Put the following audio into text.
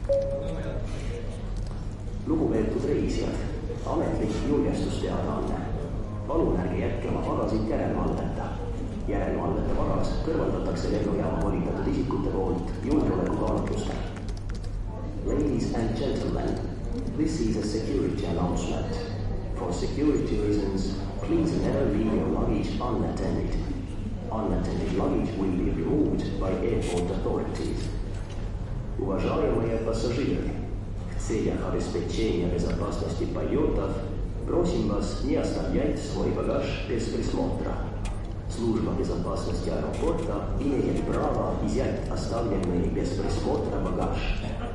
Lugupeetud reisijad, ametlik julgestusteadaanne. Palun ärge jätke oma pagasit järelevalveta. Järelevalvete pagas kõrvaldatakse lennujaama volitatud isikute poolt julgeolekukaalutlustel. Ladies and gentlemen, this is a security announcement. For security reasons, please never leave your luggage unattended. Unattended luggage will be removed by airport authorities. Уважаемые пассажиры, в целях обеспечения безопасности полетов просим вас не оставлять свой багаж без присмотра. Служба безопасности аэропорта имеет право взять оставленный без присмотра багаж.